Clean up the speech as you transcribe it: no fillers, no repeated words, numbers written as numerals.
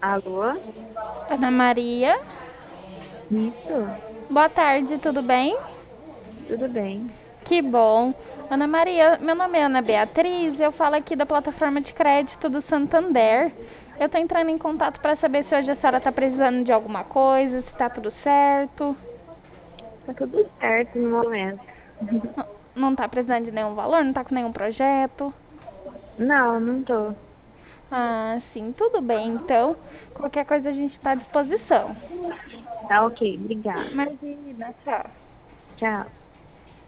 Alô? Ana Maria, Isso? boa tarde, tudo bem? Tudo bem. Que bom. Ana Maria, meu nome é Ana Beatriz, eu falo aqui da plataforma de crédito do Santander. Eu tô entrando em contato para saber se hoje a senhora tá precisando de alguma coisa, se tá tudo certo. Tá tudo certo no momento. Não tá precisando de nenhum valor, não tá com nenhum projeto. Não, não tô. Ah, sim, tudo bem, então. Qualquer coisa a gente tá à disposição. Tá ok, obrigada. Imagina, tchau. Tchau.